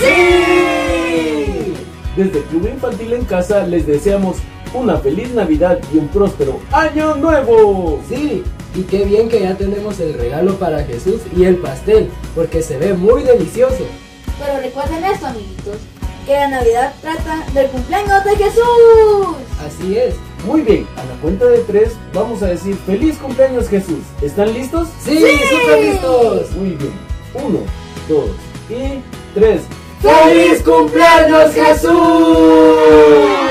¡Sí! Desde Club Infantil en Casa les deseamos una feliz Navidad y un próspero Año Nuevo. Sí, y qué bien que ya tenemos el regalo para Jesús y el pastel, porque se ve muy delicioso. Pero recuerden esto, amiguitos, que la Navidad trata del cumpleaños de Jesús. Así es. Muy bien, a la cuenta de 3 vamos a decir feliz cumpleaños Jesús. ¿Están listos? ¡Sí! ¡Súper listos! Muy bien. 1, 2 y 3. ¡Feliz cumpleaños, Jesús!